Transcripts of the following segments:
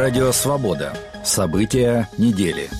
Радио «Свобода». События недели.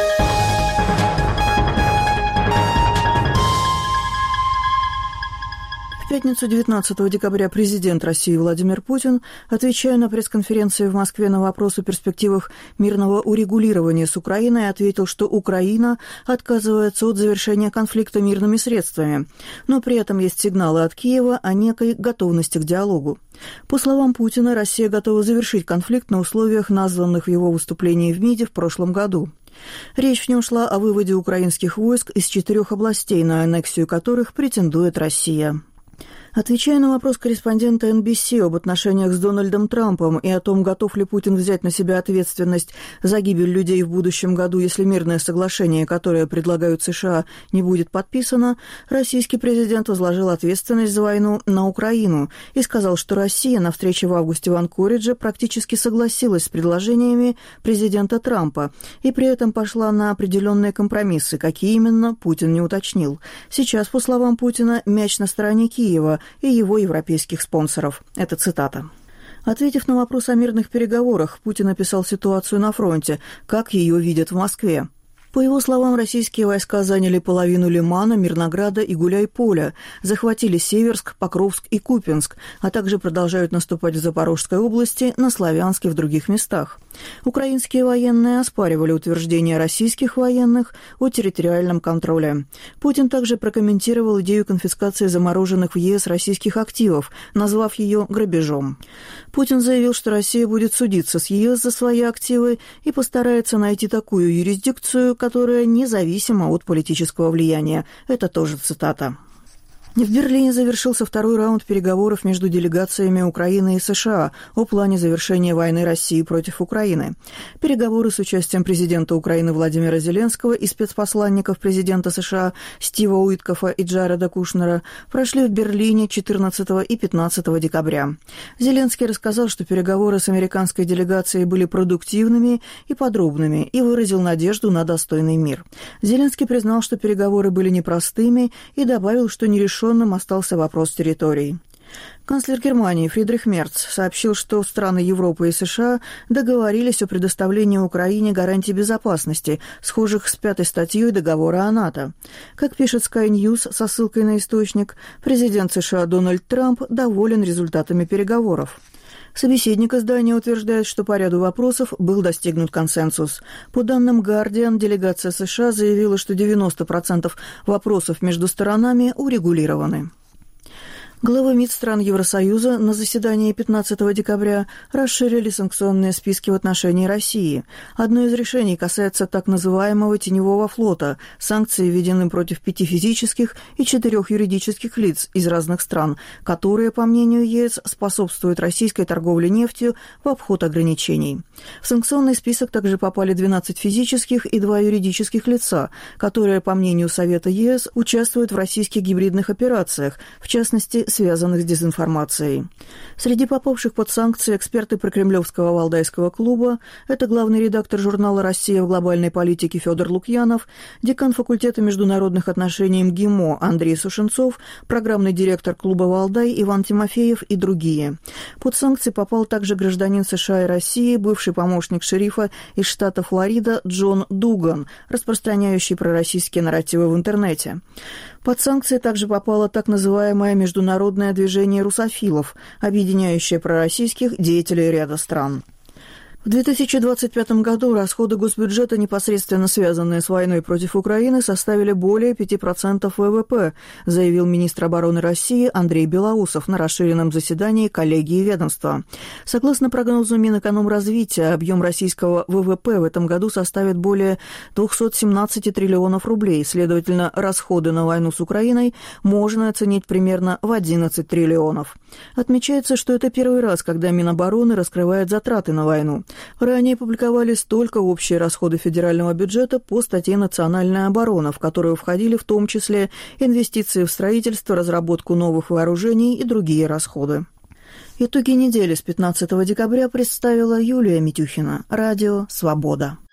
В пятницу 19 декабря президент России Владимир Путин, отвечая на пресс-конференции в Москве на вопрос о перспективах мирного урегулирования с Украиной, ответил, что Украина отказывается от завершения конфликта мирными средствами, но при этом есть сигналы от Киева о некой готовности к диалогу. По словам Путина, Россия готова завершить конфликт на условиях, названных в его выступлении в МИДе в прошлом году. Речь в нем шла о выводе украинских войск из 4 областей, на аннексию которых претендует Россия. Отвечая на вопрос корреспондента NBC об отношениях с Дональдом Трампом и о том, готов ли Путин взять на себя ответственность за гибель людей в будущем году, если мирное соглашение, которое предлагают США, не будет подписано, российский президент возложил ответственность за войну на Украину и сказал, что Россия на встрече в августе в Анкоридже практически согласилась с предложениями президента Трампа и при этом пошла на определенные компромиссы, какие именно, Путин не уточнил. Сейчас, по словам Путина, мяч на стороне Киева и его европейских спонсоров. Это цитата. Ответив на вопрос о мирных переговорах, Путин описал ситуацию на фронте, как ее видят в Москве. По его словам, российские войска заняли половину Лимана, Мирнограда и Гуляйполя, захватили Северск, Покровск и Купянск, а также продолжают наступать в Запорожской области, на Славянске и в других местах. Украинские военные оспаривали утверждения российских военных о территориальном контроле. Путин также прокомментировал идею конфискации замороженных в ЕС российских активов, назвав ее грабежом. Путин заявил, что Россия будет судиться с ЕС за свои активы и постарается найти такую юрисдикцию, которая независима от политического влияния. Это тоже цитата. В Берлине завершился второй раунд переговоров между делегациями Украины и США о плане завершения войны России против Украины. Переговоры с участием президента Украины Владимира Зеленского и спецпосланников президента США Стива Уиткофа и Джареда Кушнера прошли в Берлине 14 и 15 декабря. Зеленский рассказал, что переговоры с американской делегацией были продуктивными и подробными и выразил надежду на достойный мир. Зеленский признал, что переговоры были непростыми и добавил, что нерешенным остался вопрос территорий. Канцлер Германии Фридрих Мерц сообщил, что страны Европы и США договорились о предоставлении Украине гарантий безопасности, схожих с 5-й статьей договора о НАТО. Как пишет Sky News со ссылкой на источник, президент США Дональд Трамп доволен результатами переговоров. Собеседник издания утверждает, что по ряду вопросов был достигнут консенсус. По данным Guardian, делегация США заявила, что 90% вопросов между сторонами урегулированы. Главы МИД стран Евросоюза на заседании 15 декабря расширили санкционные списки в отношении России. Одно из решений касается так называемого теневого флота. Санкции введены против 5 физических и 4 юридических лиц из разных стран, которые, по мнению ЕС, способствуют российской торговле нефтью в обход ограничений. В санкционный список также попали 12 физических и 2 юридических лица, которые, по мнению Совета ЕС, участвуют в российских гибридных операциях, в частности, связанных с дезинформацией. Среди попавших под санкции эксперты прокремлевского Валдайского клуба — это главный редактор журнала «Россия в глобальной политике» Федор Лукьянов, декан факультета международных отношений МГИМО Андрей Сушенцов, программный директор клуба «Валдай» Иван Тимофеев и другие. Под санкции попал также гражданин США и России, бывший помощник шерифа из штата Флорида Джон Дуган, распространяющий пророссийские нарративы в интернете. Под санкции также попало так называемое международное движение русофилов, объединяющее пророссийских деятелей ряда стран. В 2025 году расходы госбюджета, непосредственно связанные с войной против Украины, составили более 5% ВВП, заявил министр обороны России Андрей Белоусов на расширенном заседании коллегии ведомства. Согласно прогнозу Минэкономразвития, объем российского ВВП в этом году составит более 217 триллионов рублей. Следовательно, расходы на войну с Украиной можно оценить примерно в 11 триллионов. Отмечается, что это первый раз, когда Минобороны раскрывает затраты на войну. Ранее публиковались только общие расходы федерального бюджета по статье «Национальная оборона», в которую входили в том числе инвестиции в строительство, разработку новых вооружений и другие расходы. Итоги недели с 15 декабря представила Юлия Митюхина. Радио «Свобода».